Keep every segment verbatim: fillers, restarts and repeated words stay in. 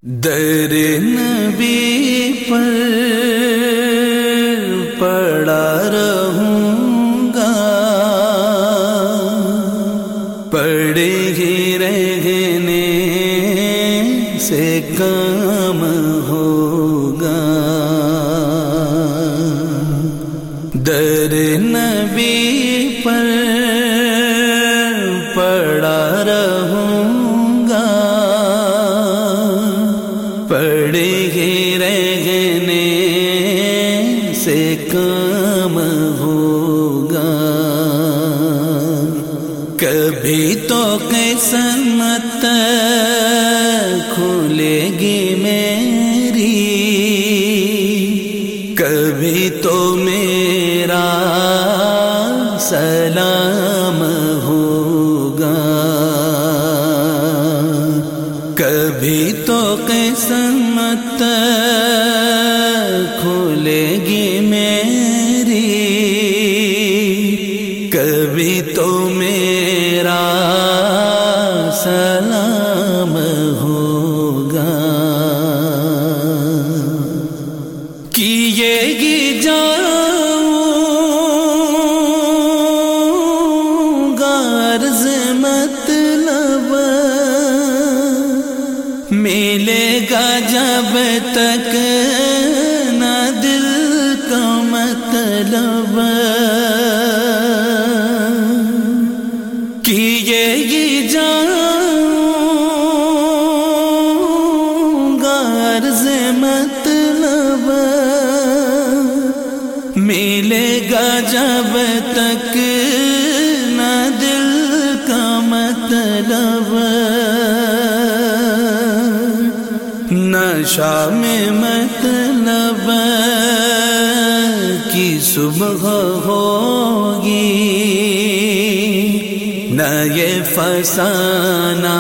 در نبی پر پڑا رہوں گا، پڑے ہی رہنے سے کام ہوگا۔ در نبی پر پڑا رہوں گا، پڑے ہی رہنے سے کام ہوگا۔ کبھی تو قسمت کھلے گی میری، کبھی تو میرا سلام ہوگا، کبھی تو قسمت کھلے گی میری، کبھی تو میرا سلام ہوگا۔ کیے گی جاؤں گا عرض مطلب، ملے گا جب تک نہ دل کا مطلب۔ کیے گی جاؤں گا عرض مطلب، ملے گا جب تک نہ دل کا مطلب۔ نشا میں مطلب کی صبح ہوگی، نہ یہ فسانہ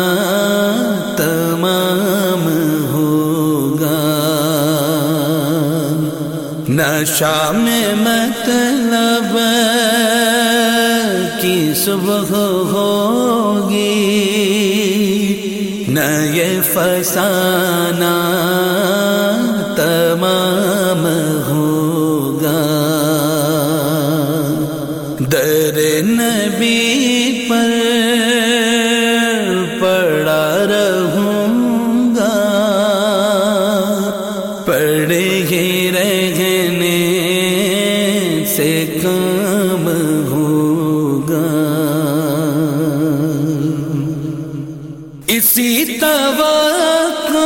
تمام ہوگا۔ نشا میں مطلب کی صبح ہوگی، نہ یہ فسانہ تمام ہوگا۔ در نبی پر پڑا رہوں گا، پڑے ہی رہنے سے کام ہوگا۔ اسی توقع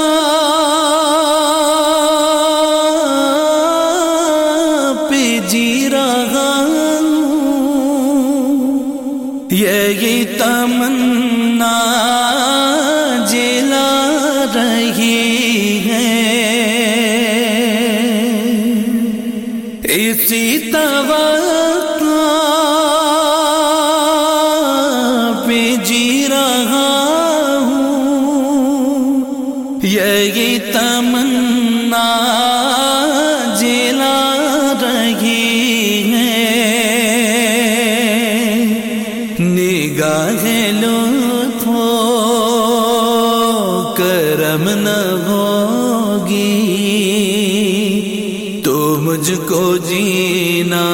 پہ جی رہا ہوں، یہی تمنا جلا رہی ہے، اسی توقع پہ جی رہا یہی تمنا جلا رہی ہے۔ نگاہ لطف و کرم نہ ہوگی تو مجھ کو جینا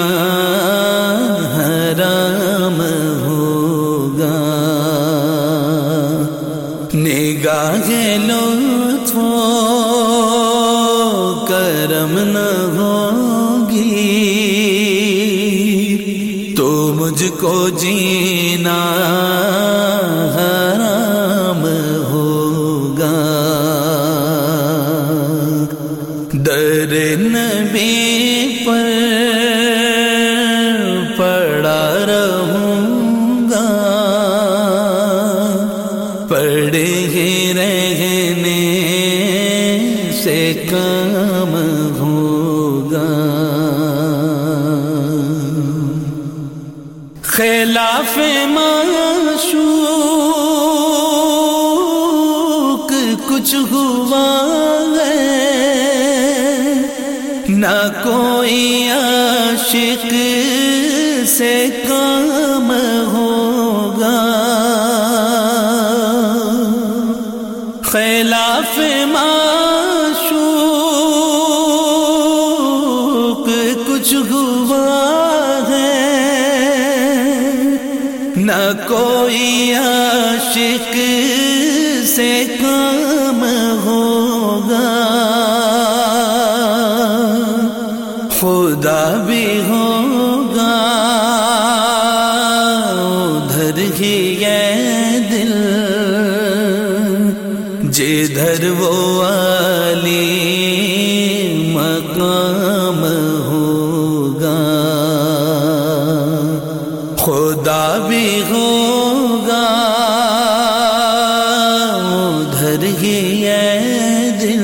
حرام ہوگا۔ نگاہ لطف و کرم نہ ہوگی تو مجھ کو جینا حرام ہوگا۔ در نبی پر پڑا رہوں گا، پڑے ہی رہنے سے کام ہوگا۔ خلاف معشوق کچھ ہوا ہے، نہ کوئی عاشق سے کام ہوگا۔ خلاف معشوق کچھ ہوا ہے، نہ کوئی عاشق سے کام ہوگا، خدا بھی ہوگا ادھر ہی یہ دل جدھر وہ عالی مقام ہوگا، خدا بھی ہوگا ادھر ہی یہ دل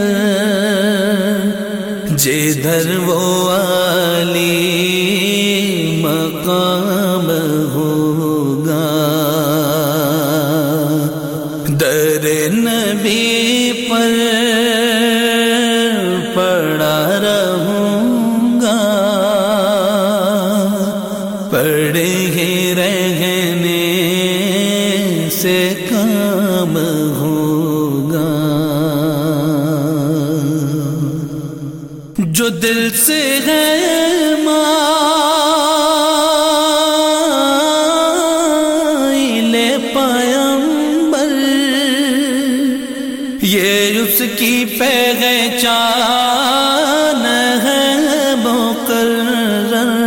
جدھر وہ عالی مقام ہوگا، در نبی پر پڑا رہوں گا، پڑے ہی رہنے سے کام ہوگا، جو دل سے ہے مائل پیغمبر، یہ اس کی پہچان ہے مقرر،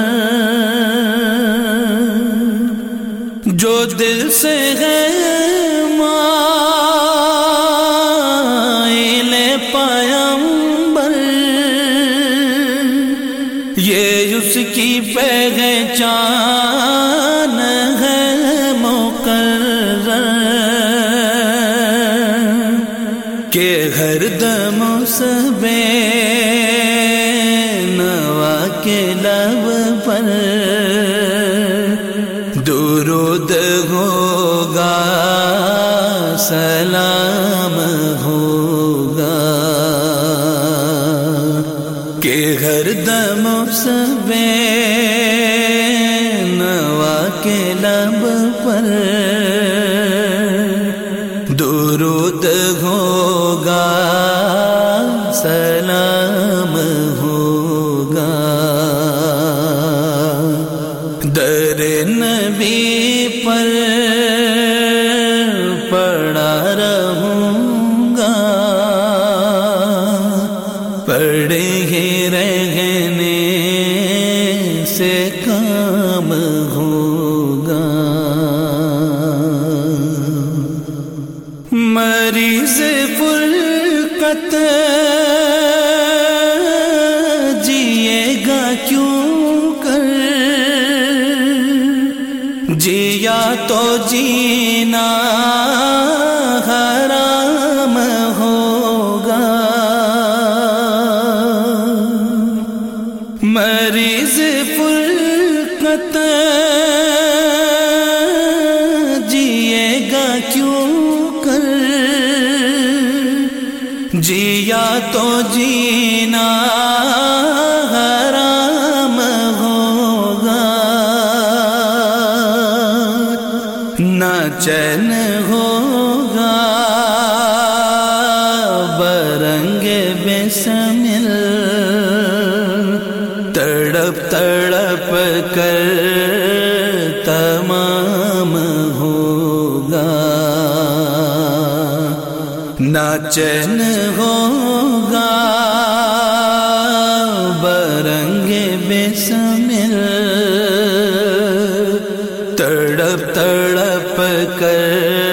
جو دل سے ہے مائل پیغمبر، یہ اس کی پہچان ہے مقرر، کہ ہر دم سب نوا کے لب پر درود ہوگا، سلام ہوگا، کہ ہر دم سب نوا کے لب پر درود ہوگا، سلام ہوگا، در نبی پر پڑا رہوں گا، پڑے ہی رہنے سے کام ہوگا، مریض فرقت جیے گا کیوں کر، جیا تو جینا حرام ہوگا، مریض فرقت جیے گا کیوں کر، جیا تو جینا حرام ہوگا، نہ چین ہوگا برنگ بسمل، تڑپ تڑپ کر تمام ہوگا، نہ چین ہوگا برنگ بسمل، تڑپ تڑپ کر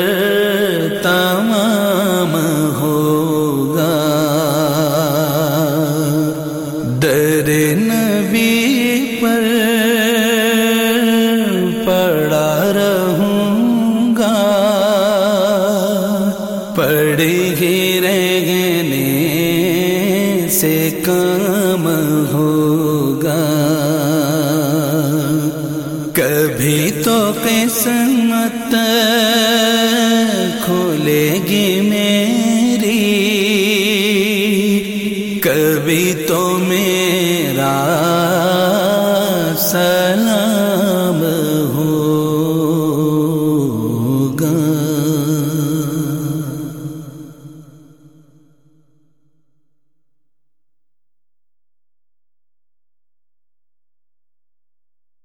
تمام ہوگا، در نبی پر پڑا رہوں گا، پڑے ہی رہنے سے کام ہوگا، کبھی تو قسمت کھولے گی میری، کبھی تو میرا سلام